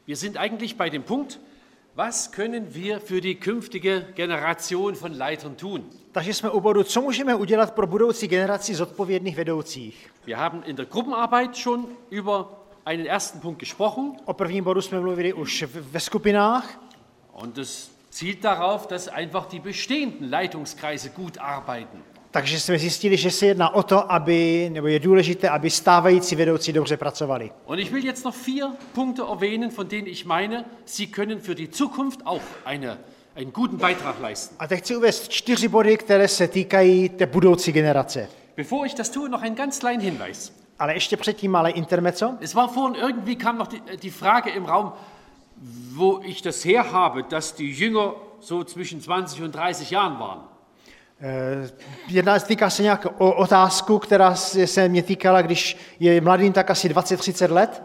Wir sind eigentlich bei dem Punkt, was können wir für die künftige Generation von Leitern tun? Takže jsme u bodu, co můžeme udělat pro budoucí generaci zodpovědných vedoucích. Wir haben in der Gruppenarbeit schon über einen ersten Punkt gesprochen. O prvním bodu jsme mluvili už ve skupinách. Und es zielt darauf, dass einfach die bestehenden Leitungskreise gut arbeiten. Takže jsme zjistili, že se jedná o to, nebo je důležité, aby stávající vedoucí dobře pracovali. Und ich will jetzt noch 4 Punkte erwähnen, von denen ich meine, sie können für die Zukunft auch einen guten Beitrag leisten. A teď chci uvést 4 body, které se týkají té budoucí generace. Bevor ich das tue, noch einen ganz kleinen Hinweis. Ale ještě předtím malé intermezzo. Es war vorhin, irgendwie kam noch die Frage im Raum, wo ich das her habe, dass die Jünger so zwischen 20 und 30 Jahren waren. Týká se nějak o otázku, která se mě týkala, když je mladým tak asi 20-30 let.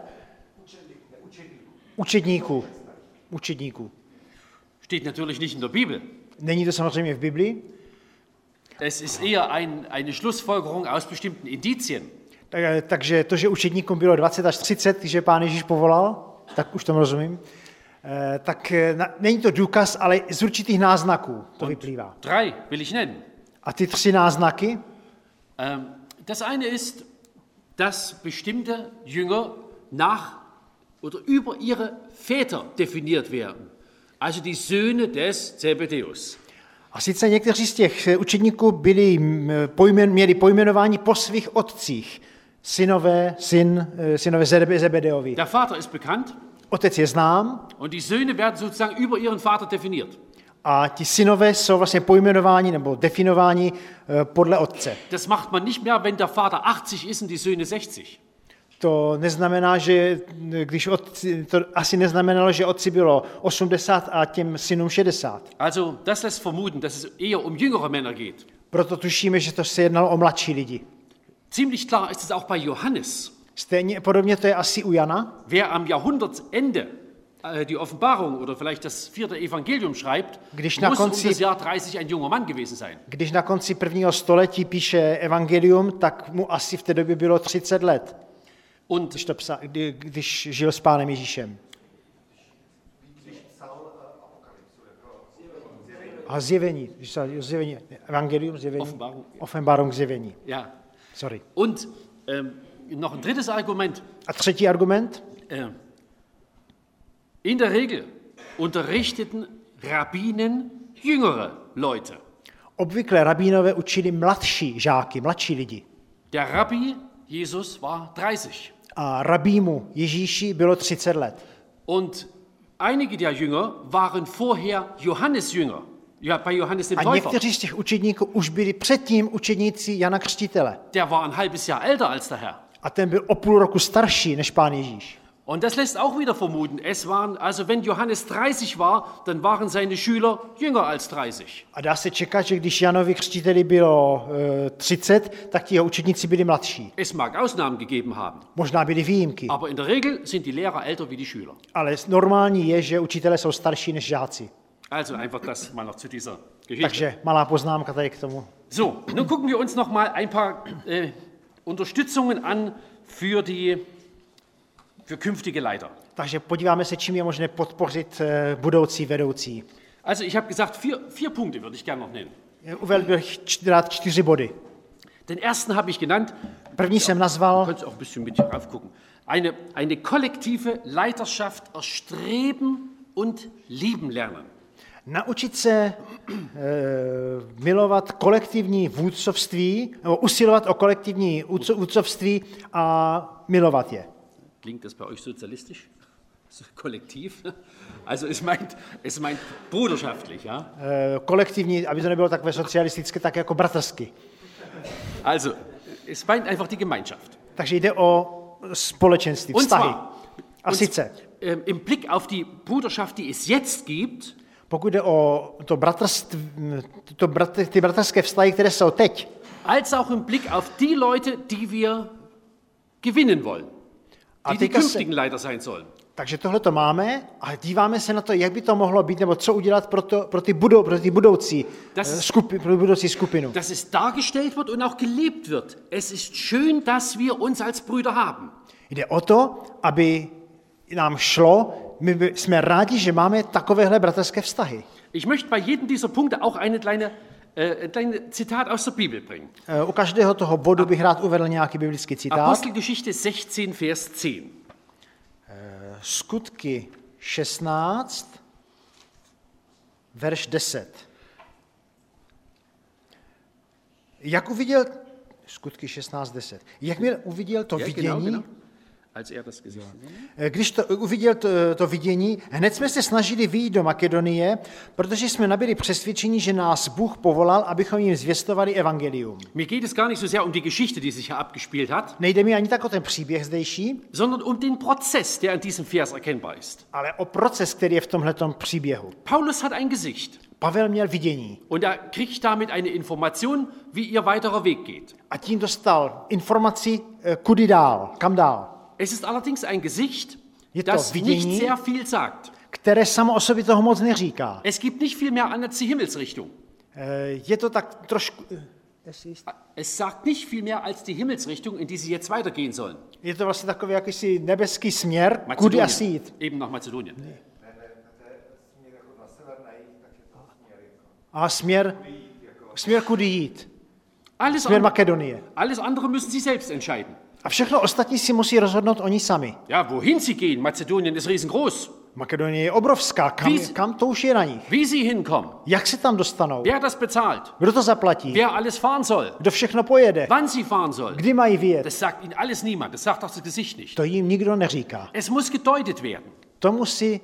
Učedníků. Steht natürlich nicht in der Bibel. Není to samozřejmě v Biblii. Es ist eher eine Schlussfolgerung aus bestimmten Indizien. Takže to, že učedníkům bylo 20 až 30, když je Pán Ježíš povolal, tak už tomu rozumím, tak není to důkaz, ale z určitých náznaků to vyplývá. 3 will ich nennen. A ty 3 náznaky? Das eine ist, dass bestimmte Jünger nach oder über ihre Väter definiert werden. Also die Söhne des Zebedeus. A sice někteří z těch učedníků měli pojmenování po svých otcích. Synové Zebedeovi. Der Vater ist bekannt. Otec je znám. Und die Söhne werden sozusagen über ihren Vater definiert. A ti synové jsou vlastně pojmenováni nebo definováni podle otce. Das macht man nicht mehr, wenn der Vater 80 ist und die Söhne 60. To neznamená, že to asi neznamenalo, že otci bylo 80 a těm synům 60. Also, das lässt vermuten, dass es eher um jüngere Männer geht. Proto tušíme, že to se jednalo o mladší lidi. Ziemlich klar ist es auch bei Johannes. Stejně podobně to je asi u Jana. Wer am Jahrhundertende die Offenbarung oder vielleicht das 4. Evangelium schreibt, muss um das Jahr 30 ein junger Mann gewesen sein. Když na konci 1. století píše evangelium, tak mu asi v té době bylo 30 let. Und když žil s Pánem Ježíšem. A zjevení, evangelium, zjevení, Offenbarung, zjevení. Ja. Sorry. Und noch ein drittes Argument. A třetí argument? In der Regel unterrichteten Rabbinen jüngere Leute. Obvykle rabínové učili mladší žáky, mladší lidi. Der Rabbi Jesus war 30. A rabímu Ježíši bylo 30 let. Und einige der Jünger waren vorher Johannes Jünger. Ja, bei Johannes dem Täufer. A někteří z těch učedníků už byli předtím učedníci Jana Křtitele. Der war ein halbes Jahr älter als der Herr. A ten byl o půl roku starší než Pán Ježíš. Und das lässt auch wieder vermuten, also wenn Johannes 30 war, dann waren seine Schüler jünger als 30. A dá se čekat, že když Janovi Křtiteli bylo 30, tak ti jeho učedníci byli mladší. Es mag Ausnahmen gegeben haben. Možná byly výjimky. Aber in der Regel sind die Lehrer älter wie die Schüler. Ale normální je, že učitelé jsou starší než žáci. Also einfach das mal noch zu dieser Geschichte. Takže malá poznámka tady k tomu. So, nun gucken wir uns noch mal ein paar Unterstützungen an für künftige Leiter. Takže podíváme se, čím je možné podpořit budoucí vedoucí. Also ich habe gesagt, vier Punkte würde ich gerne noch nennen. Uvedl bych rád 4 body. Den ersten habe ich genannt. První jsem nazval. Du kannst auch ein bisschen mit drauf gucken. Eine kollektive Leiterschaft erstreben und lieben lernen. Naučit se milovat kolektivní vůdcovství, nebo usilovat o kolektivní vůdcovství a milovat je. Klingt das bei euch sozialistisch? Kollektiv? Also es meint bruderschaftlich, ja? Kolektivní, aby to nebylo takové socialistické, tak jako bratrsky. Also, es meint einfach die Gemeinschaft. Takže jde o společenství, vztahy. A sice im Blick auf die Bruderschaft, die es jetzt gibt, pokud jde o to ty bratrské vztahy, které jsou teď, als auch im Blick auf die Leute, die wir gewinnen wollen, die künftigen Leiter sein sollen. Takže tohle to máme a díváme se na to, jak by to mohlo být, nebo co udělat pro ty budoucí skupinu. Dass es dargestellt wird und auch gelebt wird. Es ist schön, dass wir uns als Brüder haben. Jde o to, aby nám šlo My jsme rádi, že máme takovéhle bratrské vztahy. Ich möchte bei jedem dieser Punkte auch ein kleines Zitat aus der Bibel bringen. U každého toho bodu bych rád uvedl nějaký biblický citát. Apostelgeschichte 16, Vers 10. Skutky 16, verš 10. Jak uviděl, Skutky 16, 10. Jak uviděl to vidění, Genau. Als er das gesehen hat. Když uviděl to vidění, hned jsme se snažili vyjít do Makedonie, protože jsme nabyli přesvědčení, že nás Bůh povolal, abychom jim zvěstovali evangelium. Mir geht es gar nicht so sehr um die Geschichte, die sich hier abgespielt hat, Nejde mi ani tak o ten příběh zdejší, sondern um den Prozess, der in diesem Vers erkennbar ist. ale o proces, který je v tomhletom příběhu. Paulus hat ein Gesicht Pavel měl vidění und er kriegt damit eine Information, wie ihr weiterer Weg geht. a tím dostal informaci, kudy dál, kam dál. Es ist allerdings ein Gesicht, Je to das nicht vidění, sehr viel sagt. které samo o sobě toho moc neříká. Es gibt nicht viel mehr an als die Himmelsrichtung. Je to tak trošku... Es sagt nicht viel mehr als die Himmelsrichtung, in die sie jetzt weitergehen sollen. Je to vlastně takový jakýsi nebeský směr, kudy asi jít. Eben nach Mazedonien. A směr kudy jít. Alles, Směr Makedonie. alles andere müssen sie selbst entscheiden. A všechno ostatní si musí rozhodnout oni sami. Ja, wohin sie gehen? Mazedonien ist riesengroß. Makedonie je obrovská, kam to už je na nich. Wie sie hinkommen, Jak se tam dostanou? wer das bezahlt, Kdo to zaplatí? wer alles fahren soll, Kdo všechno pojede? wann sie fahren soll, Kdy mají vyjet? das sagt ihnen alles niemand. Das sagt auch das Gesicht nicht. To jim nikdo neříká. Es muss gedeutet werden. To musí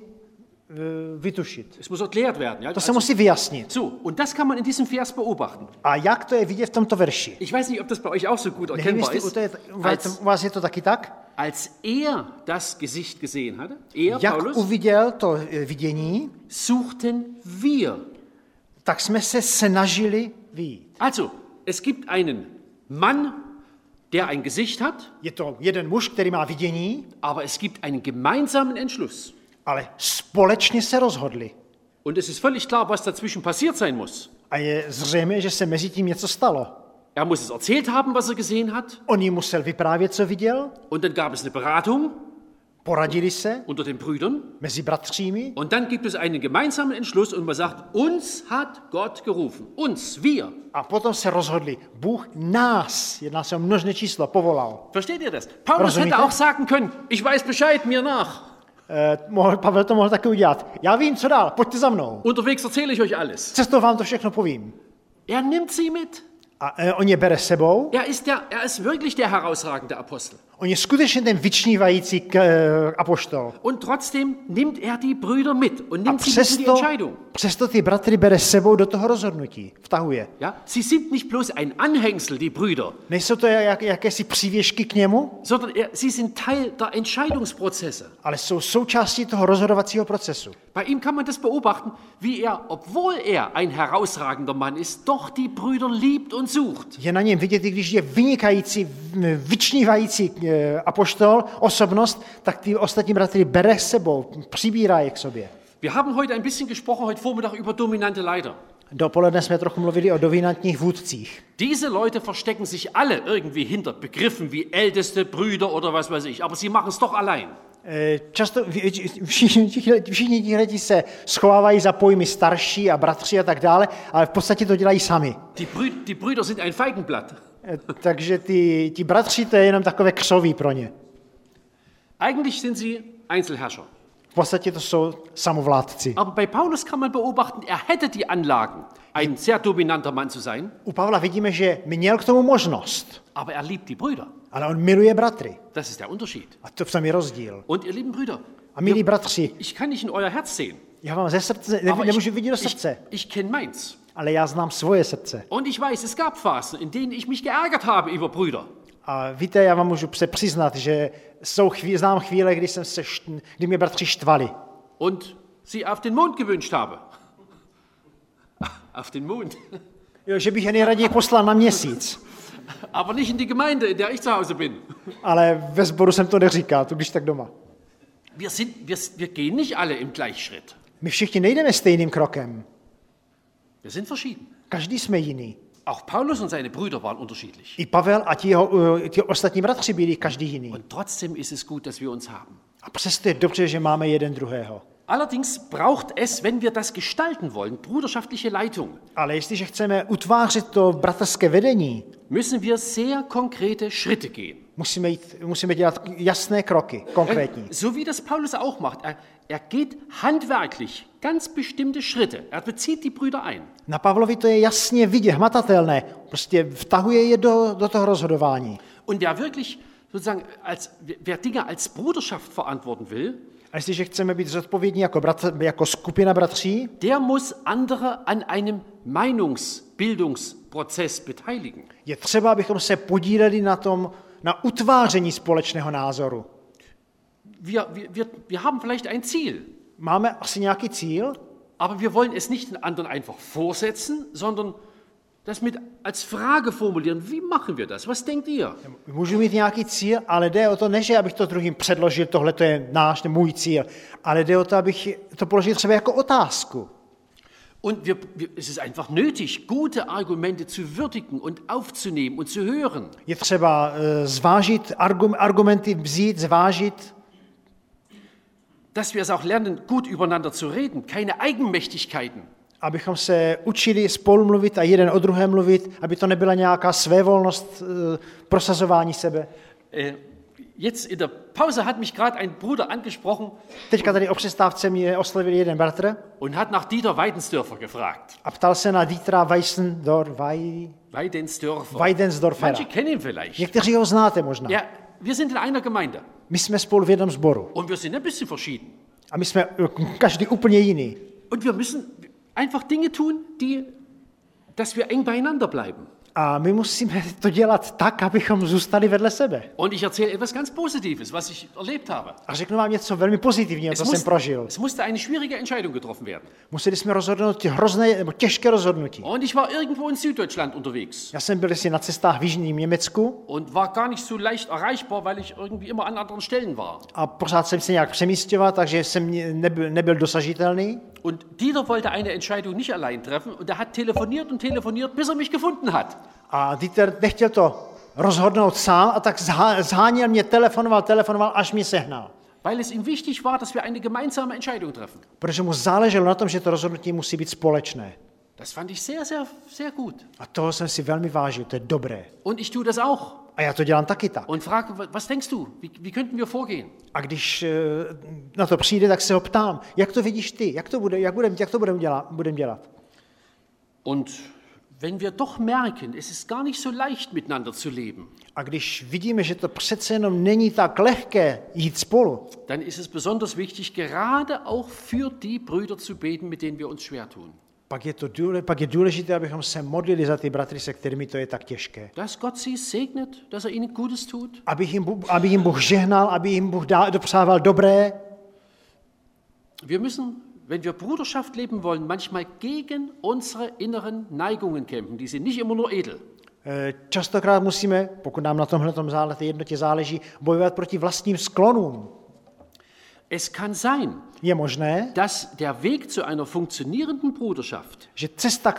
vytušit. Es muss erklärt werden. Ja? To se musí vyjasnit. So, und das kann man in diesem Vers beobachten. A jak to je vidět v tomto verši? Ich weiß nicht, ob das bei euch auch so gut Nevím, erkennbar jestli ist. u vás je to taky tak? Als er das Gesicht gesehen hatte, er, Jak Paulus, uviděl to vidění, suchten wir. tak jsme se snažili vyjít. Also, es gibt einen Mann, der ein Gesicht hat, Je to jeden muž, který má vidění, aber es gibt einen gemeinsamen Entschluss. ale společně se rozhodli. Und es ist völlig klar, was dazwischen passiert sein muss. A je zřejmé, že se mezi tím něco stalo. Er muss es erzählt haben, was er gesehen hat. On jim musel vyprávět, co viděl, Und dann gab es eine Beratung poradili se unter den Brüdern. mezi bratřími Und dann gibt es einen gemeinsamen Entschluss und man sagt, uns hat Gott gerufen. Uns, wir. a potom se rozhodli. Bůh nás, jedná se o množné číslo, povolal. Versteht ihr das? Paulus Rozumíte? hätte auch sagen können, ich weiß Bescheid, mir nach. Pavel to mohl taky udělat. Já vím, co dál, pojďte za mnou. Unterwegs erzähle ich euch alles. Cestou vám to všechno povím. Er nimmt sie mit. A on je bere sebou, Er ist wirklich der herausragende Apostel. on je skutečně ten vyčnívající apoštol. Und trotzdem nimmt er die Brüder mit und A nimmt sie mit in die Entscheidung. přesto ty bratry bere sebou do toho rozhodnutí, vtahuje. Ja? Sie sind nicht bloß ein Anhängsel, die Brüder, Nejsou to jakési přívěšky k němu, sondern sie sind Teil der Entscheidungsprozesse. ale jsou součástí toho rozhodovacího procesu. Bei ihm kann man das beobachten, wie er, obwohl er ein herausragender Mann ist, doch die Brüder liebt und sucht. Je na něm vidět, i když je vynikající, vyčnívající apoštol, osobnost, tak ty ostatní bratry bere sebou, přibírá je k sobě. Wir haben heute ein bisschen gesprochen, heute Vormittag, über dominante Leiter. Dopoledne jsme trochu mluvili o dominantních vůdcích. Diese Leute verstecken sich alle irgendwie hinter Begriffen wie älteste Brüder oder was weiß ich, aber sie machen es doch allein. Často všichni tihleti se schovávají za pojmy starší a bratři a tak dále, ale v podstatě to dělají sami. Die Brüder sind ein Feigenblatt. Takže ti bratři, to je jenom takové křoví pro ně. Eigentlich sind sie Einzelherrscher. V podstatě to jsou samovládci. Aber bei Paulus kann man beobachten, er hätte die Anlagen, ein sehr dominanter Mann zu sein, U Pavla vidíme, že měl k tomu možnost, aber er liebt die Brüder. ale on miluje bratry. Das ist der Unterschied. A to v tom je rozdíl. Und ihr lieben Brüder, A milí bratři, ich kann nicht in euer Herz sehen, já vám ze srdce, aber nemůžu vidět do srdce, ich kenne meins. ale já znám svoje srdce. Und ich weiß, es gab Phasen, in denen ich mich geärgert habe über Brüder. A víte, já vám můžu se přiznat, že znám chvíle, kdy mě bratři štvali. Und sie auf den Mond gewünscht habe. Auf den Mond. Jo, že bych je nejraději poslal na měsíc. Aber nicht in die Gemeinde, in der ich zu Hause bin. Ale ve sboru jsem to neříkal, to když tak doma. Wir gehen nicht alle im Gleichschritt. My všichni nejdeme stejným krokem. Wir sind verschieden. Každý jsme jiný. Auch Paulus und seine Brüder waren unterschiedlich. I Pavel a ti ostatní bratři byli každý jiný. Und trotzdem ist es gut, dass wir uns haben. A přesto je dobře, že máme jeden druhého. Allerdings braucht es, wenn wir das gestalten wollen, bruderschaftliche Leitung, Ale jestliže chceme utvářet to bratrské vedení, müssen wir sehr konkrete Schritte gehen. musíme dělat jasné kroky, konkrétní. So wie das Paulus auch macht. Er geht handwerklich ganz bestimmte Schritte. Er bezieht die Brüder ein. Na Pavlovi to je jasně vidět, hmatatelné. Prostě vtahuje je do toho rozhodování. Und wer wirklich sozusagen wer Dinge als Bruderschaft verantworten will, A jestliže chceme být zodpovědní jako skupina bratří, der muss andere an einem Meinungsbildungsprozess beteiligen. je třeba, abychom se podíleli na utváření společného názoru. Wir haben vielleicht ein Ziel, Máme asi nějaký cíl, aber wir wollen es nicht den anderen einfach vorsetzen, sondern das als Frage formulieren. Wie machen wir das? Was denkt ihr? můžu mít nějaký cíl, ale jde o to, ne, že abych to druhým předložil, tohle to je můj cíl, ale jde o to, abych to položil třeba jako otázku. Und es ist einfach nötig, gute Argumente zu würdigen und aufzunehmen und zu hören. Je třeba zvážit, argumenty vzít, zvážit. Dass wir es auch lernen, gut übereinander zu reden, keine Eigenmächtigkeiten. Abychom se učili spolu mluvit a jeden o druhém mluvit, aby to nebyla nějaká svévolnost, prosazování sebe. Jetzt in der Pause hat mich gerade ein Bruder angesprochen. Teďka tady o přestávce mě oslovil jeden bratr. Und hat nach Dieter Weidensdörfer gefragt. A ptal se na Dietera Weidensdorfera. Manche kennen ihn vielleicht. Někteří ho znáte možná. Ja, wir sind in einer Gemeinde. My jsme spolu v jednom sboru. Und wir sind ein bisschen verschieden. A my jsme každý úplně jiný. Und wir müssen einfach Dinge tun, dass wir eng beieinander bleiben. A my musíme to dělat tak, abychom zůstali vedle sebe. Und ich erzähle etwas ganz Positives, was ich erlebt habe. A řeknu vám něco velmi pozitivního, co jsem prožil. Es musste eine schwierige Entscheidung getroffen werden. Museli jsme rozhodnout těžké rozhodnutí. Und ich war irgendwo in Süddeutschland unterwegs. Já jsem byl si na cestách v jižním Německu. Und war gar nicht so leicht erreichbar, weil ich irgendwie immer an anderen Stellen war. A pořád jsem se nějak přemístěval, takže jsem nebyl dosažitelný. Und Dieter wollte eine Entscheidung nicht allein treffen und er hat telefoniert und telefoniert, bis er mich gefunden hat. A Dieter nechtěl to rozhodnout sám a tak zháněl mě, telefonoval, až mě sehnal. Weil es ihm wichtig war, dass wir eine gemeinsame Entscheidung treffen. Protože mu záleželo na tom, že to rozhodnutí musí být společné. Das fand ich sehr, sehr, sehr gut. A toho jsem si velmi vážil, to je dobré. Und ich tue das auch. A já to dělám taky tak. Und frage, was denkst du? Wie könnten wir vorgehen? A když na to přijde, tak se ho ptám, jak to vidíš ty, jak to budeme dělat. Und wenn wir doch merken, es ist gar nicht so leicht miteinander zu leben. A když vidíme, že to přece jenom není tak lehké jít spolu, dann ist es besonders wichtig, gerade auch für die Brüder zu beten, mit denen wir uns schwer tun. Pak je důležité, abychom se modlili za ty bratry, se kterými to je tak těžké. Dass Gott sie segnet, dass ihnen Gutes tut. Aby jim Bůh žehnal, aby jim Bůh dopřával dobré. Wir müssen, wenn wir Bruderschaft leben wollen, manchmal gegen unsere inneren Neigungen kämpfen. Die sind nicht immer nur edel. Častokrát musíme, pokud nám na tomhletom jednotě záleží, bojovat proti vlastním sklonům. Es kann sein, je možné, dass der Weg zu einer funktionierenden Bruderschaft, že cesta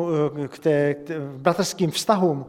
k bratrským vztahům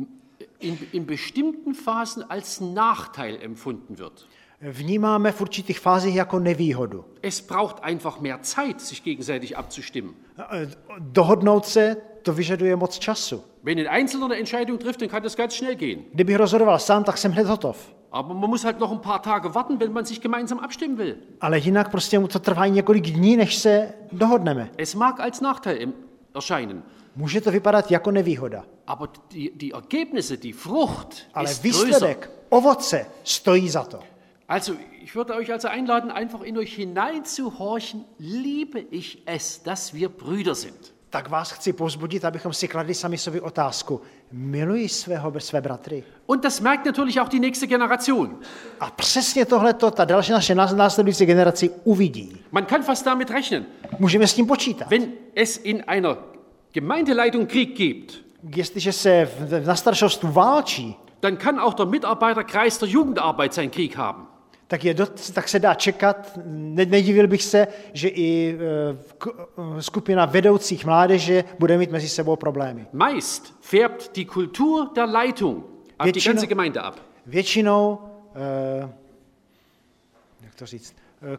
in bestimmten Phasen als Nachteil empfunden wird. Vnímáme v určitých fázích jako nevýhodu. Es braucht einfach mehr Zeit, sich gegenseitig abzustimmen. Dohodnout se, to vyžaduje moc času. Wenn ein Einzelner eine Entscheidung trifft, dann kann das ganz schnell gehen. Kdybych rozhodoval sám, tak jsem hned hotov. Aber man muss halt noch ein paar Tage warten, wenn man sich gemeinsam abstimmen will. Ale jinak prostě mu to trvá několik dní, než se dohodneme. Es mag als Nachteil erscheinen. Může to vypadat jako nevýhoda. Aber die Ergebnisse, die Frucht ale ist výsledek, ovoce stojí za to. Also, ich würde euch also einladen, einfach in euch hineinzuhorchen, liebe ich es, dass wir Brüder sind. Tak vás chci povzbudit, abychom si kladli sami sobě otázku. Miluji své bratry? Und das merkt natürlich auch die nächste Generation. A přesně tohleto ta další naše následující generaci uvidí. Man kann fast damit rechnen. Můžeme s tím počítat. Wenn es in einer Gemeindeleitung Krieg gibt, jestliže se na staršovstvu válčí, dann kann auch der Mitarbeiterkreis der Jugendarbeit seinen Krieg haben. Tak se dá čekat, nedivil bych se, že i skupina vedoucích mládeže bude mít mezi sebou problémy. Meist färbt die Kultur der Leitung auf die ganze Gemeinde ab. Většinou, to říct,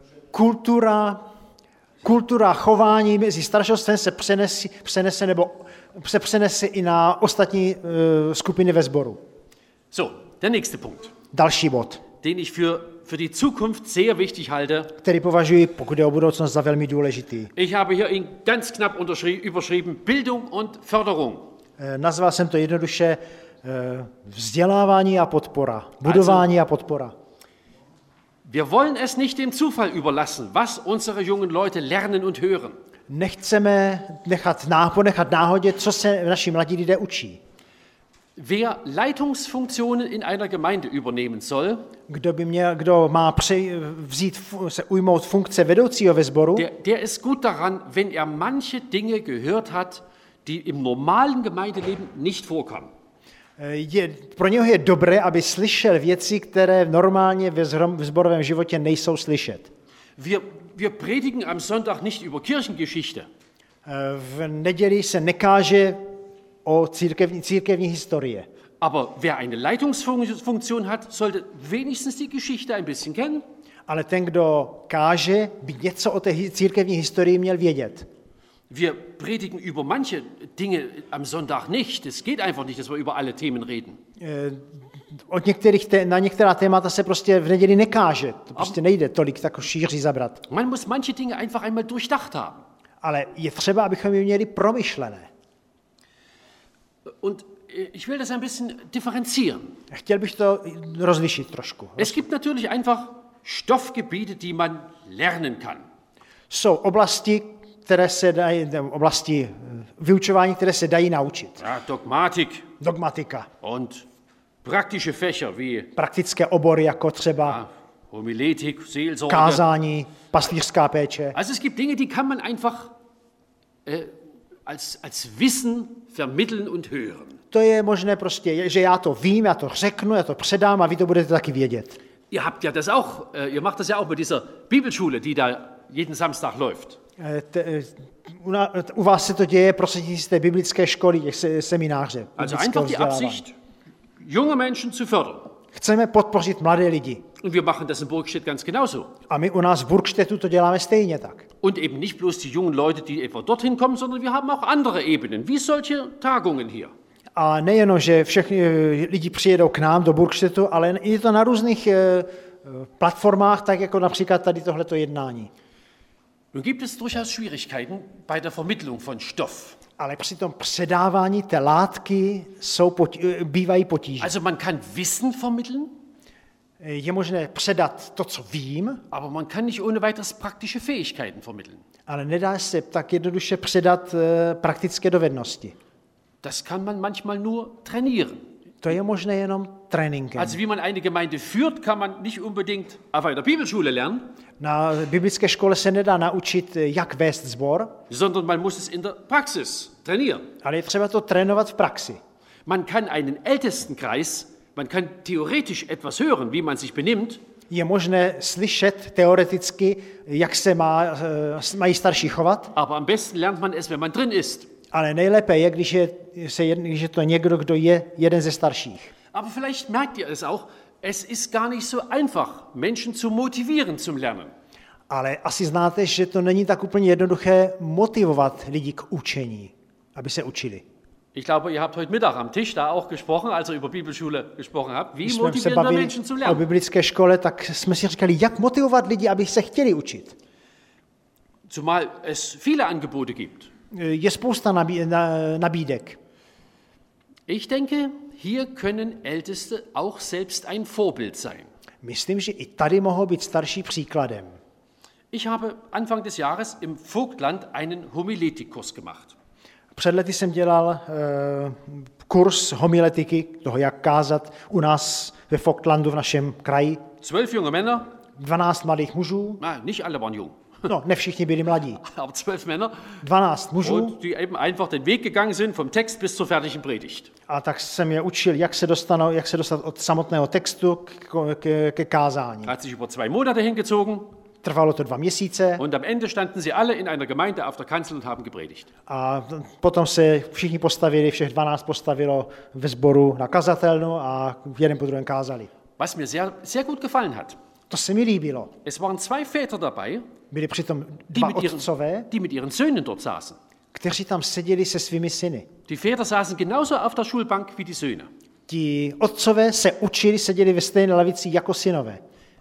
kultura chování mezi staršostvem se přenese i na ostatní skupiny ve sboru. So, der nächste Punkt, Další bod, den ich für die Zukunft sehr wichtig halte. který považuji, pokud je o budoucnost, za velmi důležitý. Ich habe hier ihn ganz knapp überschrieben, Bildung und Förderung. Nazval jsem to jednoduše vzdělávání a podpora, budování a podpora. Wir wollen es nicht dem Zufall überlassen, was unsere jungen Leute lernen und hören. Nechceme ponechat náhodě, co se naši mladí lidé učí. Wer Leitungsfunktionen in einer Gemeinde übernehmen soll, Kdo má se ujmout funkce vedoucího ve sboru, der ist gut daran, wenn er manche Dinge gehört hat, die im normalen Gemeindeleben nicht vorkommen. Pro něho je dobré, aby slyšel věci, které normálně v sborovém životě nejsou slyšet. Wir predigen am Sonntag nicht über Kirchengeschichte. V neděli se nekáže o církevní historie. Aber wer eine Leitungsfunktion hat, sollte wenigstens die Geschichte ein bisschen kennen. Ale ten, kdo káže, by něco o té církevní historii měl vědět. Wir predigen über manche Dinge am Sonntag nicht. Es geht einfach nicht, dass wir über alle Themen reden. Na některá témata se prostě v neděli nekáže. To prostě nejde tolik tak šíří zabrat. Man muss manche Dinge einfach einmal durchdacht haben. Ale je třeba, abychom je měli promyšlené. Und ich will das ein bisschen differenzieren. Chtěl bych to rozlišit trošku. Es gibt natürlich einfach Stoffgebiete, die man lernen kann. Jsou oblasti vyučování, které se dají naučit. Ja, Dogmatika. Und praktische Fächer wie praktické obory, jako třeba Homiletik, Seelsorge. Kázání, pastýřská péče. Also es gibt Dinge, die kann man einfach als Wissen vermitteln und hören. To je možné prostě, že já to vím, já to řeknu, já to předám a vy to budete taky vědět. Ihr macht das ja auch mit dieser Bibelschule, die da jeden Samstag läuft. U vás se to děje prostřednictvím té biblické školy, těch semináře. Also einfach die Absicht, junge Menschen zu fördern. Chceme podpořit mladé lidi. Und wir machen das in Burgstedt ganz genauso. A my u nás v Burgstedtu to děláme stejně tak. Und eben nicht bloß die jungen Leute, die etwa dorthin kommen, sondern wir haben auch andere Ebenen, wie solche Tagungen hier. A nejenom, že všichni lidi přijedou k nám do Burgstedtu, ale je to na různých platformách, tak jako například tady tohleto jednání. Nun gibt es durchaus Schwierigkeiten bei der Vermittlung von Stoff. Ale při tom předávání té látky bývají potíže. Also man kann Wissen vermitteln, je možné předat to, co vím, aber man kann nicht ohne weiteres praktische Fähigkeiten vermitteln. Ale nedá se tak jednoduše předat praktické dovednosti. Das kann man manchmal nur trainieren. To je možné jenom tréninkem. Also wie man eine Gemeinde führt, kann man nicht unbedingt auf einer Bibelschule lernen. Na biblické škole se nedá naučit, jak vést sbor, sondern man muss es in der Praxis trainieren. Ale je třeba to trénovat v praxi. Man kann einen Ältestenkreis, man kann theoretisch etwas hören, wie man sich benimmt. Je možné slyšet teoreticky, jak se mají starší chovat. Aber am besten lernt man es, wenn man drin ist. Ale nejlépe je, když je to někdo, kdo je jeden ze starších. Aber vielleicht merkt ihr es auch, es ist gar nicht so einfach, Menschen zu motivieren zum Lernen. Ale asi znáte, že to není tak úplně jednoduché motivovat lidi k učení, aby se učili. Ich glaube, ihr habt heute Mittag am Tisch da auch gesprochen, als ihr über Bibelschule gesprochen habt. Wie motivieren wir Menschen zum Lernen? O biblické škole, tak jsme si říkali, jak motivovat lidi, aby se chtěli učit. Zumal es viele Angebote gibt. Je spousta nabídek. Ich denke, hier können Älteste auch selbst ein Vorbild sein. Myslím, že i tady mohou být starší příkladem. Ich habe Anfang des Jahres im Vogtland einen Homiletikkurs gemacht. Před lety jsem dělal kurz homiletiky, toho jak kázat u nás ve Vogtlandu v našem kraji. 12 junge Männer. 12 mladých mužů. Nicht alle waren jung. No, ne všichni byli mladí. Aber 12 Männer. 12 mužů. Und die eben einfach den Weg gegangen sind vom Text bis zur fertigen Predigt. A tak jsem je učil, jak se dostat od samotného textu ke kázání. Hat sich über 2 Monate hingezogen. Trvalo to 2 měsíce. Und am Ende standen sie alle in einer Gemeinde auf der Kanzel und haben gepredigt. A potom se všichni postavili, všech 12 postavilo ve sboru na kazatelnu a jeden po druhém kázali. Was mir sehr, sehr gut gefallen hat. To se mi líbilo. Es waren zwei Väter dabei, Byli přitom dva otcové, die mit ihren Söhnen dort saßen. kteří tam seděli se svými syny. Die Väter saßen genauso auf der Schulbank wie die Söhne. Ti otcové se učili, seděli ve stejné lavici jako synové.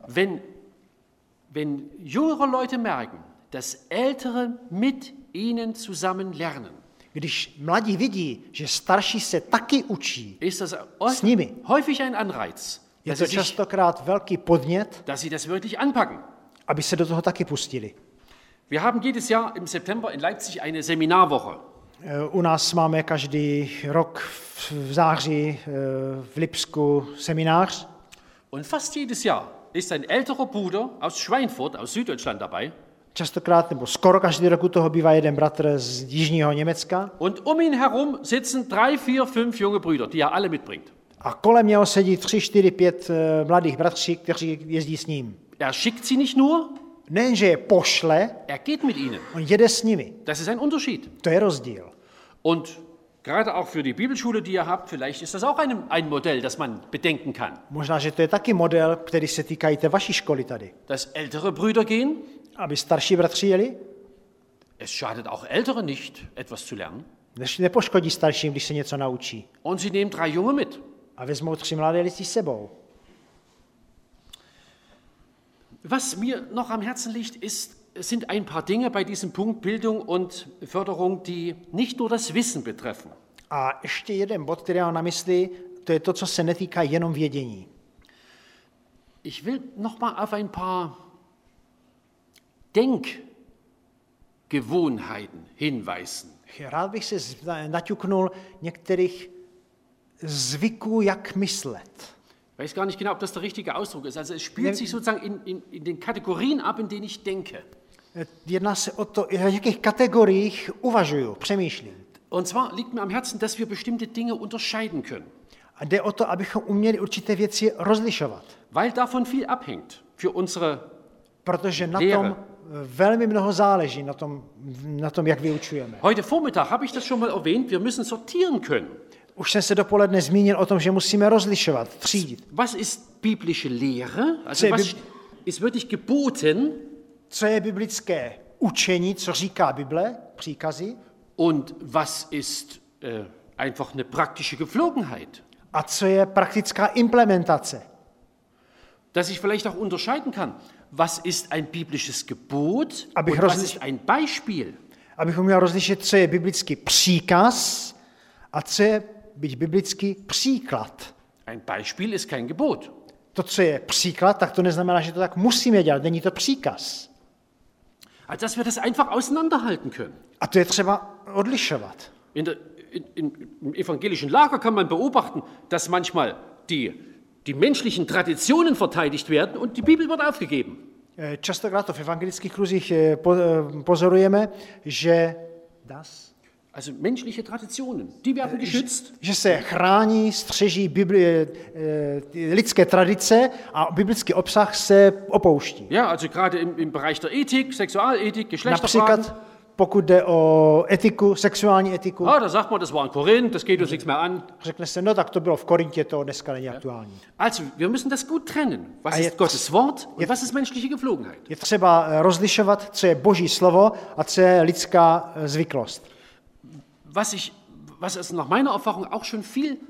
Wenn jüngere Leute merken, dass Ältere mit ihnen zusammen lernen, Když mladí vidí, že starší se taky učí ist das s nimi, häufig ein Anreiz, je to častokrát velký podnět, dass sie das wirklich anpacken. aby se do toho taky pustili. Wir haben jedes Jahr im September in Leipzig eine Seminarwoche. U nás máme každý rok v září v Lipsku seminář Und fast jedes Jahr ist ein älterer Bruder aus Schweinfurt, aus Süddeutschland dabei. Častokrát, nebo skoro každý rok u toho bývá jeden bratr z jižního Německa. Und um ihn herum sitzen 3, 4, 5 junge Brüder, die er alle mitbringt. A kolem něho sedí 3, 4, 5 mladých bratří, kteří jezdí s ním. Er schickt sie nicht nur, Nejenže je pošle, er geht mit ihnen. on jede s nimi. Das ist ein Unterschied. To je rozdíl. Und gerade auch für die Bibelschule, die ihr habt, vielleicht ist das auch ein Modell, das man bedenken kann. Možná, že to je taky model, který se týká i té vaší školy tady. Dass ältere Brüder gehen, Aby starší bratři jeli, es schadet auch Ältere nicht, etwas zu lernen. než nepoškodí starším, když se něco naučí. Und sie nehmen 3 Junge mit. A vezmou 3 mladé lidi s sebou. Was mir noch am Herzen liegt, sind ein paar Dinge bei diesem Punkt Bildung und Förderung, die nicht nur das Wissen betreffen. A ještě jeden bod, který mám na mysli, to je to, co se netýká jenom vědění. Ich will noch mal auf ein paar Denkgewohnheiten hinweisen. Rád bych se naťuknul některých zvyků, jak myslet. Ich weiß gar nicht genau, ob das der richtige Ausdruck ist. Also es spielt sich sozusagen in den Kategorien ab, in denen ich denke. Jedná se o to, v jakých kategoriích uvažuju, přemýšlím. Und zwar liegt mir am Herzen, dass wir bestimmte Dinge unterscheiden können. A jde o to, abychom uměli určité věci rozlišovat. Weil davon viel abhängt für unsere Protože na Lehre. tom velmi mnoho záleží, na tom, jak vyučujeme. Heute Vormittag habe ich das schon mal erwähnt, wir müssen sortieren können. Už jsem se dopoledne zmínil o tom, že musíme rozlišovat, třídit. Was ist biblische Lehre? Also was ist wirklich geboten? Co je biblické učení, co říká Bible, příkazy, Und was ist einfach eine praktische Gepflogenheit? a co je praktická implementace. Dass ich vielleicht auch unterscheiden kann, was ist ein biblisches Gebot Aber ich und was ist ein Beispiel? Abychom měli rozlišit, co je biblický příkaz a co je byť biblický příklad. Ein Beispiel ist kein Gebot. To, co je příklad, tak to neznamená, že to tak musíme dělat. Není to příkaz. Also dass wir das einfach auseinanderhalten können. A to je třeba odlišovat. Im evangelischen Lager kann man beobachten, dass manchmal die menschlichen Traditionen verteidigt werden und die Bibel wird aufgegeben. Častokrát to v evangelických kruzích pozorujeme, že Also menschliche Traditionen, die werden geschützt. Že se chrání, střeží lidské tradice a biblický obsah se opouští. Ja, also gerade im Bereich der Ethik, Sexualethik, Geschlechterfragen. Například pokud jde o etiku, sexuální etiku, Da sagt man, das war in Korinth, das geht uns nichts mehr an. řekne se, no tak to bylo v Korintě, to dneska není aktuální. Also, wir müssen das gut trennen. Was ist Gottes Wort und was ist menschliche Gepflogenheit? Je třeba rozlišovat, co je Boží slovo a co je lidská zvyklost. Was es nach meiner Erfahrung auch schon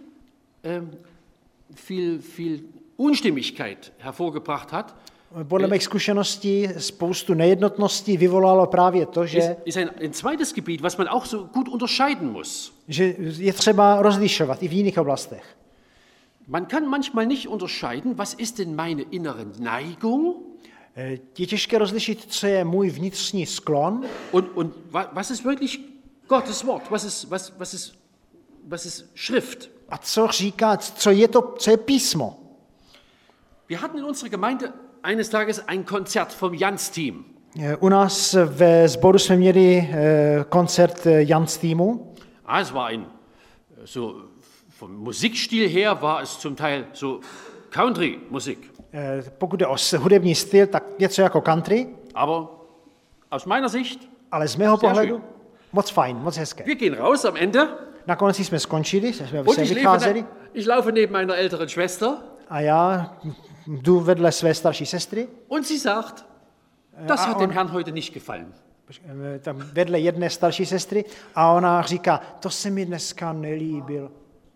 viel Unstimmigkeit hervorgebracht hat, Podle mých zkušeností spoustu nejednotností vyvolalo právě to, že ist ein zweites Gebiet, was man auch so gut unterscheiden muss. je třeba rozlišovat i v jiných oblastech. Man kann manchmal nicht unterscheiden, was ist denn meine innere Neigung Je těžké rozlišit, co je můj vnitřní sklon und was ist wirklich Gottes Wort, was ist Schrift. a co říká, co je písmo. Wir hatten in unserer Gemeinde eines Tages ein Konzert vom Jans-Team. U nás ve sboru jsme měli koncert Jans týmu. Es war vom Musikstil her war es zum Teil so Country-Musik. Pokud jde o hudební styl, tak něco jako country, Aber aus meiner Sicht, ale z mého Sehr pohledu schön. moc fajn, moc hezké. wir gehen raus am Ende Nakonec jsme skončili, jsme und se vycházeli ich laufe neben meiner älteren Schwester a já jdu vedle své starší sestry, und sie sagt, das hat dem Herrn heute nicht gefallen. tam vedle jedné starší sestry a ona říká, to se mi dneska nelíbilo.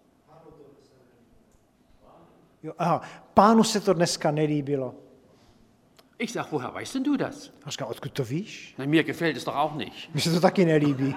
Jo, aha, pánu se to dneska nelíbilo. Ich sage, woher weißt denn du das? A říká, odkud to víš? Na, mir gefällt es doch auch nicht. Mně se to taky nelíbí.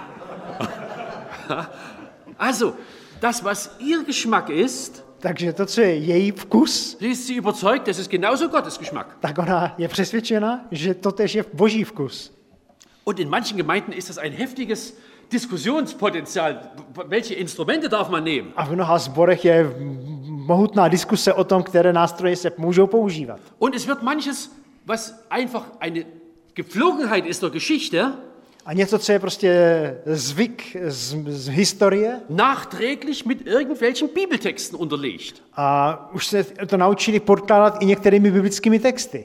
Also, das, was ihr Geschmack ist, Takže to, co je její vkus, sie ist sie überzeugt, das ist genauso Gottes Geschmack. tak ona je přesvědčena, že to tež je boží vkus. Und in manchen Gemeinden ist das ein heftiges Diskussionspotenzial. Welche Instrumente darf man nehmen? A v mnoha sborech je mohutná diskuse o tom, které nástroje se můžou používat. Und es wird manches, was einfach eine Gepflogenheit ist der Geschichte, A něco, co je prostě zvyk z historie, nachträglich mit irgendwelchen Bibeltexten unterlegt. a už se to naučili podkládat i některými biblickými texty.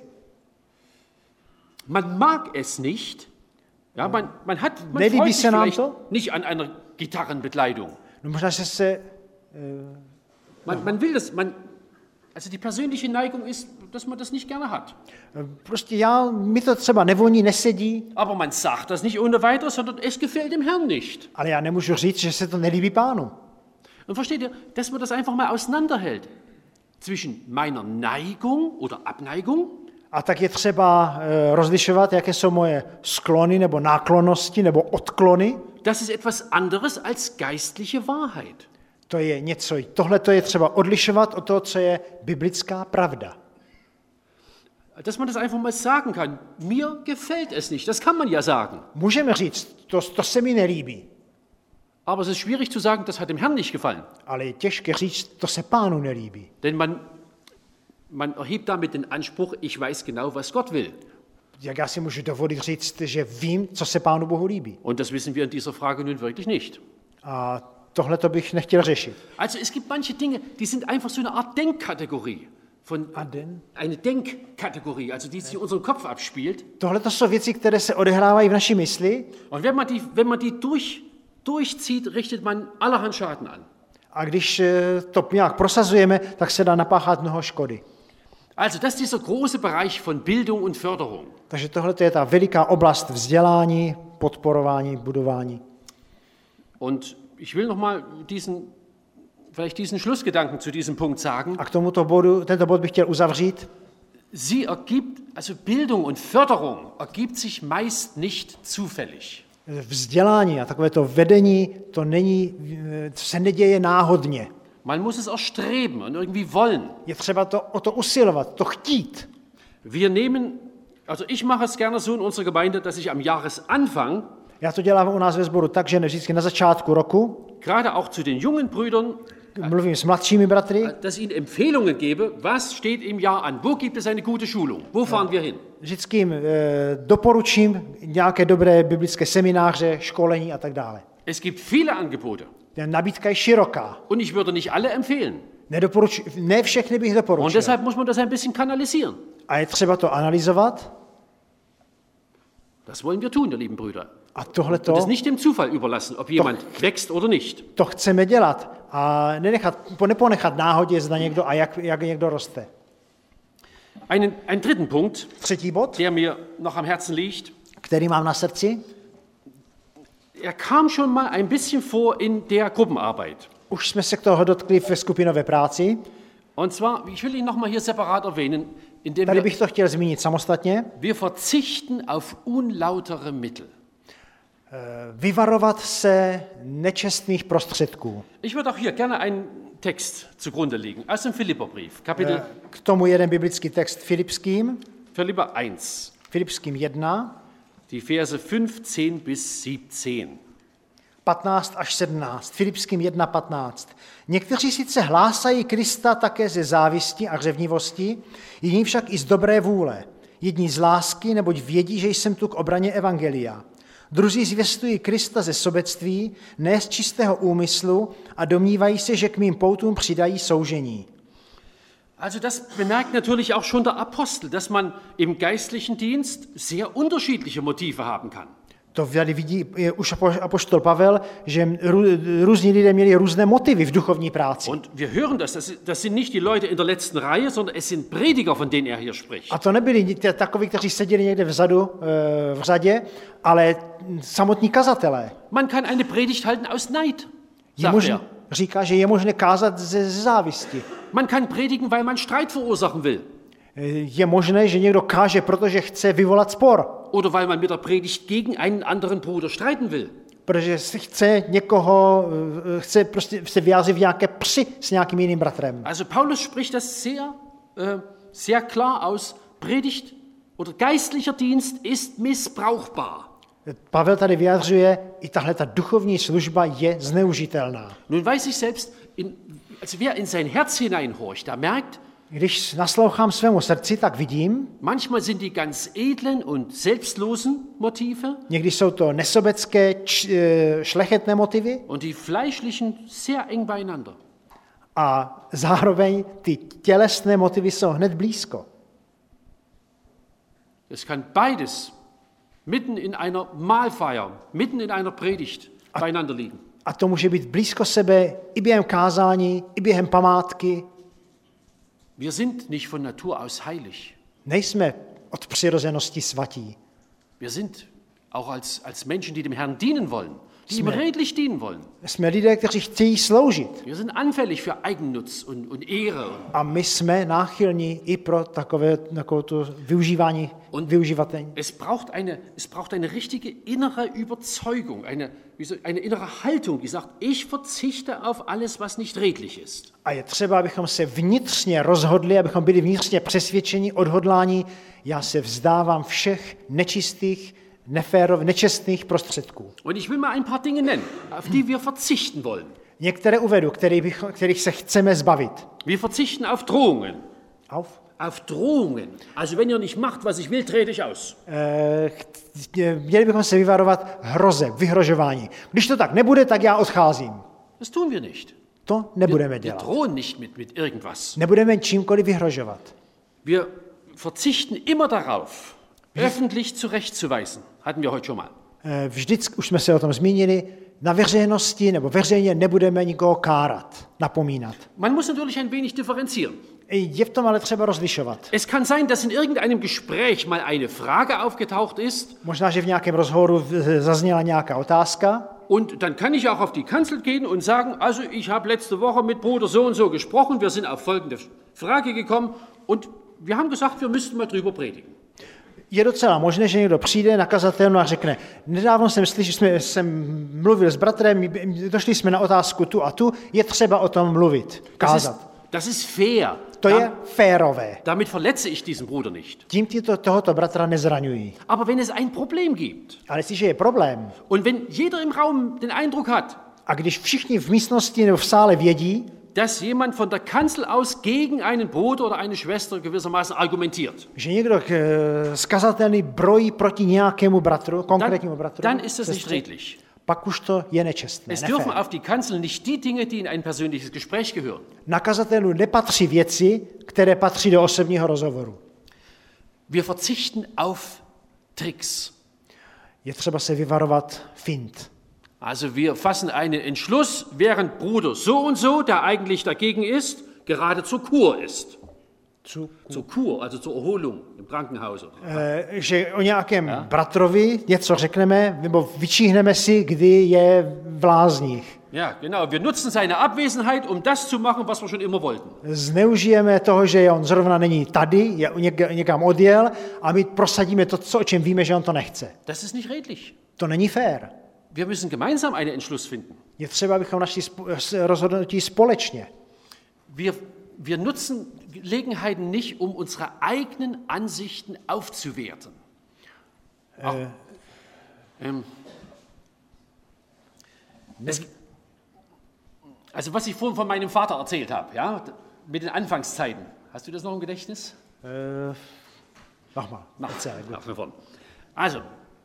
Man mag es nicht, ja, man Nelíbí freut sich se nám vielleicht to? nicht an einer Gitarrenbekleidung. No možná, že se... Man will das, also die persönliche Neigung ist, dass man das nicht gerne hat. Prostě mi to třeba nevoní, nesedí, Aber man sagt das nicht ohne weiteres, sondern es gefällt dem Herrn nicht. ale já nemůžu říct, že se to nelíbí pánu. Und versteht ihr, dass man das einfach mal auseinanderhält zwischen meiner Neigung oder Abneigung A tak je třeba rozlišovat, jaké jsou moje sklony nebo náklonnosti nebo odklony. Das ist etwas anderes als geistliche Wahrheit. To je něco, tohle to je třeba odlišovat od toho, co je biblická pravda. Dass man das einfach mal sagen kann, mir gefällt es nicht, das kann man ja sagen. Můžeme říct, to se mi nelíbí, Aber es ist schwierig zu sagen, das hat dem Herrn nicht gefallen. ale je těžké říct, to se pánu nelíbí. Denn man erhebt damit den Anspruch, ich weiß genau, was Gott will. Jak já si můžu dovolit říct, že vím, co se pánu Bohu líbí. Und das wissen wir in dieser Frage nun wirklich nicht. A tohle to bych nechtěl řešit. Also es gibt manche Dinge, die sind einfach so eine Art Denkkategorie. Eine Denkkategorie, also die sich in unserem Kopf abspielt. Tohle to jsou věci, které se odehrávají v naší mysli. Und wenn man die durchzieht, richtet man allerhand Schaden an. A když to nějak prosazujeme, tak se dá napáchat mnoho škody. Also das ist dieser große Bereich von Bildung und Förderung. Takže tohle je ta veliká oblast vzdělání, podporování, budování. Und ich will noch mal diesen Schlussgedanken zu diesem Punkt sagen. A k tento bod bych chtěl uzavřít. Also Bildung und Förderung ergibt sich meist nicht zufällig. Vzdělání a takové to vedení, se neděje náhodně. Man muss es erstreben und irgendwie wollen. Je třeba o to usilovat, to chtít. Ich mache es gerne so in unserer Gemeinde, dass ich am Jahresanfang, já to dělám u nás ve sboru tak, že vždycky na začátku roku, gerade auch zu den jungen Brüdern, mluvím s mladšími bratry, dass ich ihnen Empfehlungen gebe, was steht im Jahr an, wo gibt es eine gute Schulung, wo fahren wir hin. Vždycky jim doporučím nějaké dobré biblické semináře, školení a tak dále. Es gibt viele Angebote. Nabídka je široká. Und ich würde nicht alle empfehlen. Ne všechny bych doporučil. Und deshalb muss man das ein bisschen kanalisieren. A je třeba to analyzovat. Das wollen wir tun, ihr lieben Brüder. A tohleto, und es nicht dem Zufall überlassen, ob jemand wächst oder nicht. To chceme dělat a neponechat náhodě, zda někdo a jak někdo roste. Einen dritten Punkt, třetí bod, der mir noch am Herzen liegt, který mám na srdci. Kam schon mal ein bisschen vor in der Gruppenarbeit. Už jsme se k toho dotkli ve skupinové práci. Und zwar, ich will ihn noch mal hier separat erwähnen, indem Tady bych to chtěl zmínit samostatně. Wir verzichten auf unlautere Mittel. Vyvarovat se nečestných prostředků. Ich würde auch hier gerne einen Text zugrunde legen, aus dem Philipperbrief, Kapitel. K tomu jeden biblický text Filipským. Philipper 1. Filipským 1. Die Verse 15 bis 17. 15 až 17. Filipským 1:15. Někteří sice hlásají Krista také ze závisti a řevnivosti, jiní však i z dobré vůle. Jedni z lásky, neboť vědí, že jsem tu k obraně evangelia. Druzí zvěstují Krista ze sobectví, ne z čistého úmyslu a domnívají se, že k mým poutům přidají soužení. Also das bemerkt natürlich auch schon der Apostel, dass man im geistlichen Dienst sehr unterschiedliche Motive haben kann. To tady vidí už apoštol Pavel, že různí lidé měli různé motivy v duchovní práci. Und wir hören das sind nicht die Leute in der letzten Reihe, sondern es sind Prediger, von denen er hier spricht. A to nebyli takoví, kteří seděli někde vzadu v řadě, ale samotní kazatelé. Man kann eine Predigt halten aus Neid, Je sagt možné, er. říká, že je možné kázat ze závisti. Man kann predigen, weil man Streit verursachen will. Je možné, že někdo káže, protože chce vyvolat spor. Oder weil man mit der Predigt gegen einen anderen Bruder streiten will. Protože si chce někoho, chce prostě se vyjádřit v nějaké při s nějakým jiným bratrem. Also Paulus spricht das sehr klar aus. Predigt oder geistlicher Dienst ist missbrauchbar. Pavel tady vyjadřuje, i tahle ta duchovní služba je zneužitelná. Nun weiß ich selbst, also wer in sein Herz hineinhorcht, der merkt, Když naslouchám svému srdci, tak vidím, manchmal sind die ganz edlen und selbstlosen Motive někdy jsou to nesobecké, šlechetné motivy und die fleischlichen sehr eng beieinander. a zároveň ty tělesné motivy jsou hned blízko. Es kann beides mitten in einer Mahlfeier, mitten in einer Predigt beieinander liegen. A to může být blízko sebe i během kázání, i během památky. Wir sind nicht von Natur aus heilig. Nejsme od přirozenosti svatí. Wir sind auch als Menschen, die dem Herrn dienen wollen, die ihm redlich dienen wollen. Jsme lidé, kteří chtějí sloužit. Wir sind anfällig für Eigennutz und Ehre. A my jsme náchylní i pro takové to využívání, využívání. Es braucht eine richtige innere Überzeugung, eine innere Haltung, die sagt, ich verzichte auf alles, was nicht redlich ist. A je třeba, abychom se vnitřně rozhodli, abychom byli vnitřně přesvědčeni, odhodláni. Já se vzdávám všech nečistých, nečestných prostředků. Und ich will mal ein paar Dinge nennen, auf die wir verzichten wollen. Některé uvedu, kterých se chceme zbavit. Wir verzichten auf Drohungen. Auf Drohungen. Also wenn ihr nicht macht, was ich will, trete ich aus. Měli bychom se vyvarovat hrozeb, vyhrožování. Když to tak nebude, tak já odcházím. Das tun wir nicht. To nebudeme Wir dělat. drohen nicht mit irgendwas. Nebudeme čímkoliv vyhrožovat. Wir verzichten immer darauf, öffentlich zurechtzuweisen. Hatten wir heute schon mal. Vždycky, už jsme se o tom zmínili, na veřejnosti nebo veřejně nebudeme nikoho kárat, napomínat. Man muss natürlich ein wenig differenzieren. Je v tom ale třeba rozlišovat. Es kann sein, dass in irgendeinem Gespräch mal eine Frage aufgetaucht ist. Možná, že v nějakém rozhovoru zazněla nějaká otázka. Und dann kann ich auch auf die Kanzel gehen und sagen, also ich habe letzte Woche mit Bruder so und so gesprochen, wir sind auf folgende Frage gekommen und wir haben gesagt, wir müssten mal drüber predigen. Je docela možné, že někdo přijde na kazatelnu a řekne, nedávno jsem mluvil s bratrem, došli jsme na otázku tu a tu, je třeba o tom mluvit, kázat. Das ist fair. To je férové. Damit verletze ich diesen Bruder nicht. Tím tohoto bratra nezraňují. Aber wenn es ein Problem gibt, ale jestliže je problém, und wenn jeder im Raum den Eindruck hat, a když všichni v místnosti nebo v sále vědí, dass jemand von der Kanzel aus gegen einen Bruder oder eine Schwester gewissermaßen argumentiert, že někdo z kazatelny brojí proti nějakému bratru, konkrétnímu bratru, dann ist das nicht redlich. Pak už to je nečestné. Es dürfen auf die Kanzel nicht die Dinge, die in ein persönliches Gespräch gehören. Na kazatelnu nepatří věci, které patří do osobního rozhovoru. Wir verzichten auf Tricks. Je třeba se vyvarovat fint. Also wir fassen einen Entschluss, während Bruder so und so, der eigentlich dagegen ist, gerade zur Kur ist. Zur Kur, also zur Erholung im Krankenhaus. Že o nějakém bratrovi něco řekneme, nebo vyčíhneme si, kdy je v lázních. Ja, genau. Wir nutzen seine Abwesenheit, um das zu machen, was wir schon immer wollten. Zneužijeme toho, že on zrovna není tady, je někam odjel a my prosadíme to, o čem víme, že on to nechce. Das ist nicht redlich. To není fér. Wir müssen gemeinsam einen Entschluss finden. Je třeba, abychom našli rozhodnutí společně. Wir nutzen Gelegenheiten nicht, um unsere eigenen Ansichten aufzuwerten. Also was ich vorhin von meinem Vater erzählt habe, ja, mit den Anfangszeiten. Hast du das noch im Gedächtnis? Mach mal. Also,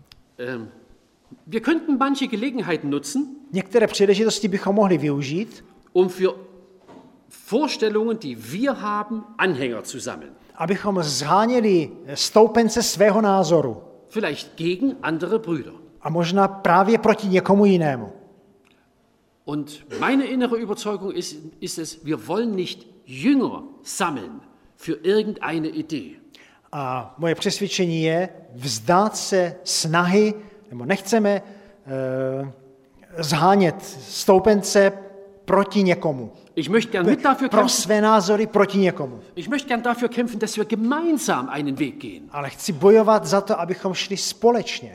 wir könnten manche Gelegenheiten nutzen, některé příležitosti bychom mohli využít, um für Vorstellungen, die wir haben, Anhänger zu sammeln. Abychom zháněli stoupence svého názoru. Vielleicht gegen andere Brüder. A možná právě proti někomu jinému. Und meine innere Überzeugung ist es, wir wollen nicht Jünger sammeln für irgendeine Idee. A moje přesvědčení je vzdát se snahy, nebo nechceme zhánět stoupence proti někomu. Ich möchte gern mit dafür Pro kämpfen. své názory proti někomu. Ich möchte gern dafür kämpfen, dass wir gemeinsam einen Weg gehen, Ale chci bojovat za to, abychom šli společně,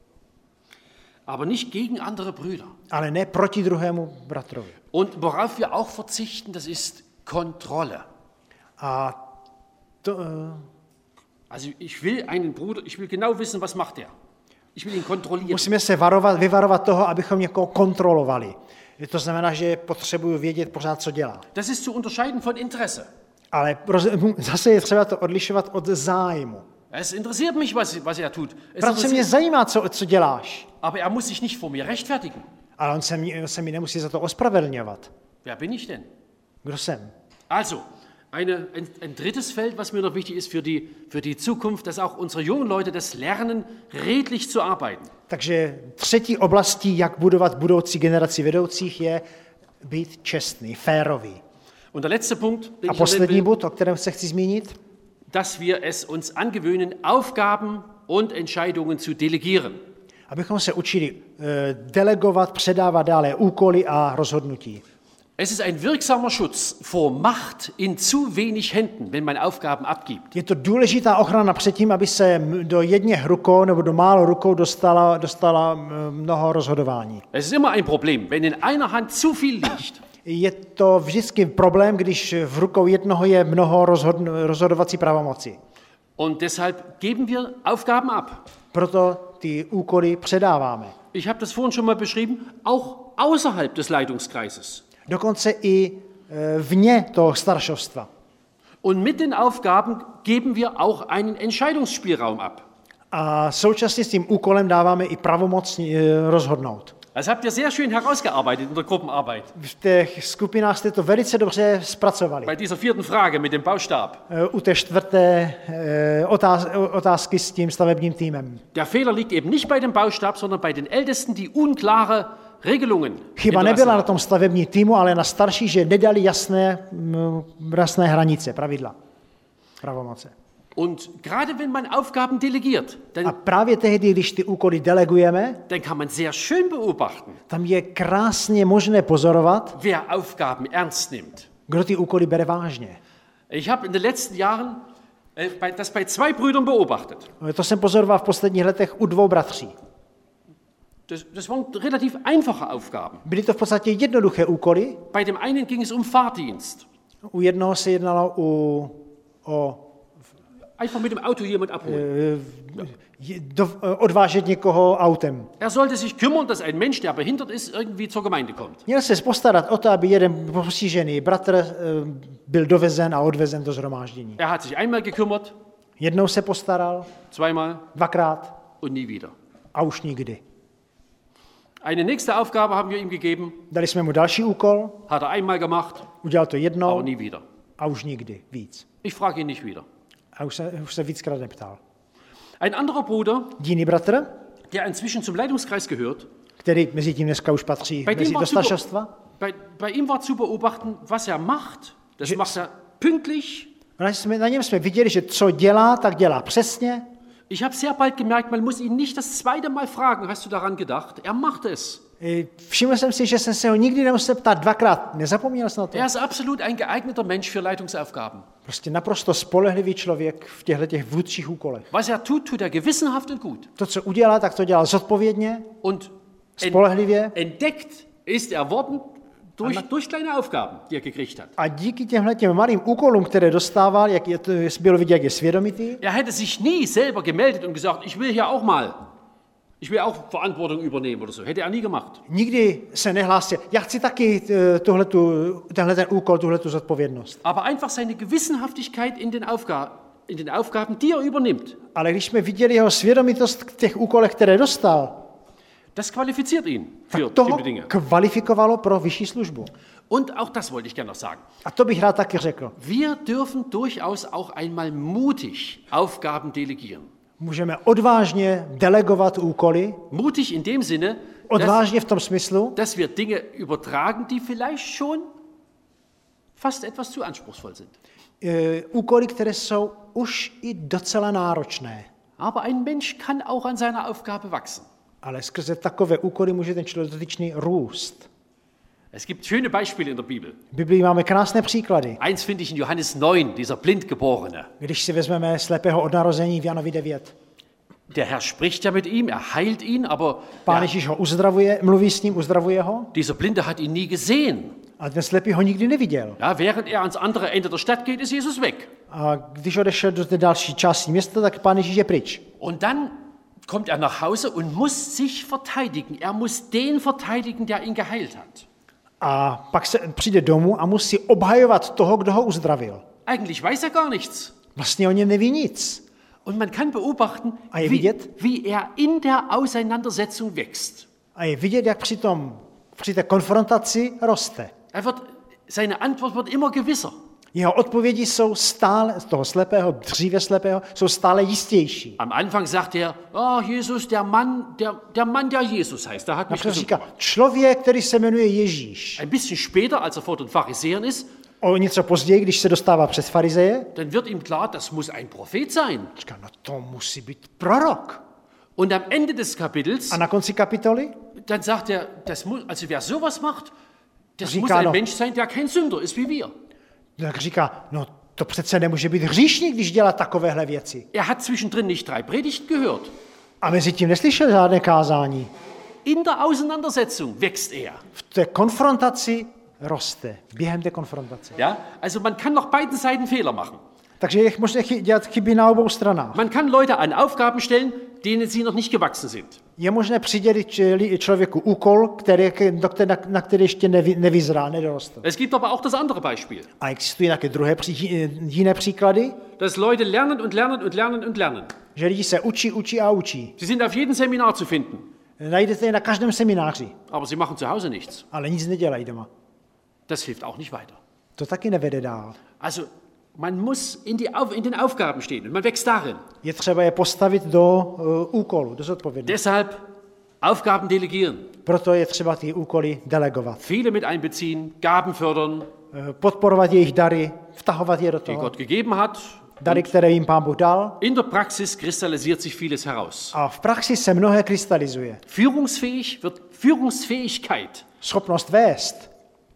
aber nicht gegen andere Brüder. ale ne proti druhému bratrovi. Und worauf wir auch verzichten, das ist Kontrolle. A to, Also ich will einen Bruder, ich will genau wissen, was macht er. Ich will ihn kontrollieren. musíme se vyvarovat toho, abychom někoho kontrolovali. To znamená, že potřebuju vědět pořád, co dělá. Das ist zu unterscheiden von Interesse. Ale zase je třeba to odlišovat od zájmu. Es interessiert mich, was er tut. Es Protože mě interessiert, zajímá, co děláš. aber er muss sich nicht vor mir rechtfertigen. Ale on se mi nemusí za to ospravedlňovat. Wer bin ich denn? Kdo jsem? Also, ein drittes Feld, was mir noch wichtig ist für die Zukunft, dass auch unsere jungen Leute das lernen, redlich zu arbeiten. Takže třetí oblastí, jak budovat budoucí generaci vedoucích, je být čestný, férový. Und der letzte Punkt, den A ich erwähnen poslední will, bod, o kterém se chci zmínit, dass wir es uns angewöhnen, Aufgaben und Entscheidungen zu delegieren. abychom se učili delegovat, předávat dále úkoly a rozhodnutí. Es ist ein wirksamer Schutz vor Macht in zu wenig Händen, wenn man Aufgaben abgibt. Je to důležitá ochrana před tím, aby se do jedněch rukou nebo do málo rukou dostala mnoho rozhodování. Es ist immer ein Problem, wenn in einer Hand zu viel liegt. Je to vždycky problém, když v rukou jednoho je mnoho rozhodovací pravomoci. Und deshalb geben wir Aufgaben ab. Proto ty úkoly předáváme. Ich habe das vorhin schon mal beschrieben, auch außerhalb des Leitungskreises. Dokonce i vně toho staršovstva. Und mit den Aufgaben geben wir auch einen Entscheidungsspielraum ab. A současně s tím úkolem dáváme i pravomoc rozhodnout. Das habt ihr sehr schön herausgearbeitet in der Gruppenarbeit. V těch skupinách jste to velice dobře zpracovali. Bei dieser vierten Frage mit dem Baustab. U té čtvrté otázky s tím stavebním týmem. Der Fehler liegt eben nicht bei dem Baustab, sondern bei den Ältesten, die unklare Regelungen Chyba nebyla na tom stavebním týmu, ale na starších, že nedali jasné hranice, pravidla, pravomoce. Und gerade wenn man Aufgaben delegiert, A právě tehdy, když ty úkoly delegujeme, dann kann man sehr schön beobachten, tam je krásně možné pozorovat, wer Aufgaben ernst nimmt. kdo ty úkoly bere vážně. Ich habe in den letzten Jahren das bei zwei Brüdern beobachtet. To jsem pozoroval v posledních letech u dvou bratří. Das waren relativ einfache Aufgaben. Byly to v podstatě jednoduché úkoly. Bei dem einen ging es um Fahrdienst. U jednoho se jednalo o Einfach mit dem Auto jemand abholen. odvážet někoho autem. Er sollte sich kümmern, dass ein Mensch, der behindert ist, irgendwie zur Gemeinde kommt. Měl se postarat o to, aby jeden postižený bratr byl dovezen a odvezen do shromáždění. Er hat sich einmal gekümmert, Jednou se postaral, zweimal dvakrát und nie wieder. a už nikdy. Eine nächste Aufgabe haben wir ihm gegeben, Dali jsme mu další úkol, hat er einmal gemacht, udělal to jednou aber nie wieder. a už nikdy víc. Ich frage ihn nicht wieder. A už se víckrát neptal. Ein anderer Bruder, Jiný bratr, der inzwischen zum Leitungskreis gehört, který mezi tím dneska už patří Bei dem mezi war do super. staršovstva, bei ihm war zu beobachten, was er macht. Das macht er pünktlich. na něm jsme viděli, že co dělá, tak dělá přesně. Ich habe sehr bald gemerkt, man muss ihn nicht das zweite Mal fragen, hast du daran gedacht? Er macht es. Všiml jsem si, že jsem se ho nikdy nemusel ptát dvakrát. Nezapomněl jsem na to. Er ist absolut ein geeigneter Mensch für Leitungsaufgaben. Prostě naprosto spolehlivý člověk v těchto vůdčích úkolech. Was er tut, tut er gewissenhaft und gut. To, co udělá, tak to dělá zodpovědně, Und spolehlivě. entdeckt ist er worden durch kleine Aufgaben, die er gekriegt hat. A díky těm malým úkolům, které dostával, jak bylo vidět, jak je svědomitý, Er hätte sich nie selber gemeldet und gesagt, ich will hier auch mal. Ich will auch Verantwortung übernehmen oder so. Hätte er nie gemacht. nikdy se nehlásil, já chci taky tenhle ten úkol, tuhletu zodpovědnost. Aber einfach seine Gewissenhaftigkeit in den Aufgaben, die er übernimmt, Ale když jsme viděli jeho svědomitost k těch úkolech, které dostal, das qualifiziert ihn tak für toho bestimmte Dinge. kvalifikovalo pro vyšší službu. Und auch das wollte ich gerne noch sagen. A to bych rád taky řekl. Wir dürfen durchaus auch einmal mutig Aufgaben delegieren. Můžeme odvážně delegovat úkoly, Mutig in dem Sinne, odvážně v tom smyslu, dass wir Dinge übertragen, die vielleicht schon fast etwas zu anspruchsvoll sind. Úkoly, které jsou už i docela náročné. Aber ein Mensch kann auch an seiner Aufgabe wachsen. Ale skrze takové úkoly může ten člověk dotyčný růst. Es gibt schöne Beispiele in der Bibel. V Biblii máme krásné příklady. Eins finde ich in Johannes 9, dieser Blindgeborene. Když si vezmeme slepého od narození v Janovi 9. Der Herr spricht ja mit ihm, er heilt ihn, aber Pán Ježíš ho uzdravuje, mluví s ním, uzdravuje ho, dieser Blinde hat ihn nie gesehen. ale ten slepý ho nikdy neviděl. Ja, während er ans andere Ende der Stadt geht, ist Jesus weg. A když odešel do té další části města, tak Pán Ježíš je pryč. Und dann kommt er nach Hause und muss sich verteidigen. Er muss den verteidigen, der ihn geheilt hat. A pak se přijde domů a musí obhajovat toho, kdo ho uzdravil. Eigentlich weiß er gar nichts. Vlastně o něm neví nic. Und man kann beobachten, A je vidět? wie er in der Auseinandersetzung wächst. A je vidět, jak při té konfrontaci roste. Seine Antwort wird immer gewisser. Jeho odpovědi jsou stále, z toho slepého, dříve slepého, jsou stále jistější. Am Anfang sagt er, oh Jesus, der Mann, der Jesus heißt, der hat mich Například gesund říká, gemacht. člověk, který se jmenuje Ježíš. Ein bisschen später, als er vor den Pharisäern ist, O něco později, když se dostává přes farizeje, dann wird ihm klar, das muss ein Prophet sein. říká, no to musí být prorok. Und am Ende des Kapitels, A na konci kapitoly dann sagt er, also wer sowas macht, das Říká, muss ein no. Mensch sein, der kein Sünder ist wie wir. tak říká, no to přece nemůže být hříšník, když dělá takovéhle věci. Er hat zwischendrin nicht 3 Predigten gehört. A mezi tím neslyšel žádné kázání. In der Auseinandersetzung wächst er. V té konfrontaci roste, během té konfrontace. Ja? Also man kann nach beiden Seiten Fehler machen. Takže je možné dělat chyby na obou stranách. Man kann Leute an Aufgaben stellen, denen sie noch nicht gewachsen sind. Je možné přidělit člověku úkol, na který ještě nevyzrál, nedorostl. Es gibt aber auch das andere Beispiel, A existují nějaké jiné příklady, dass Leute lernen und lernen und lernen und lernen. že lidi se učí a učí. Sie sind auf jedem Seminar zu finden, Najdete je na každém semináři, aber sie machen zu Hause nichts. ale nic nedělají doma. Das hilft auch nicht weiter. To taky nevede dál. Also man muss in den Aufgaben stehen und man wächst darin. Je třeba je postavit do úkolu, do zodpovědnosti. Deshalb Aufgaben delegieren, Proto je třeba ty úkoly delegovat. viele mit einbeziehen, Gaben fördern, Podporovat jejich dary, vtahovat je do die toho. Gott gegeben hat. Dary, které jim Pán Bůh dal. In der Praxis kristallisiert sich vieles heraus. A v praxi se mnohé krystalizuje. Führungsfähigkeit Schopnost vést,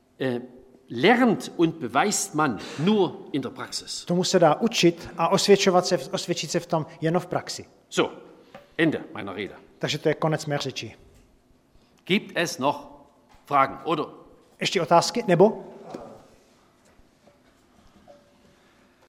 lernt und beweist man nur in der Praxis. tomu se dá učit a osvědčit se v tom jen v praxi. So, Ende meiner Rede. Takže to je konec mé řeči. Gibt es noch Fragen? Oder Ještě otázky? Nebo?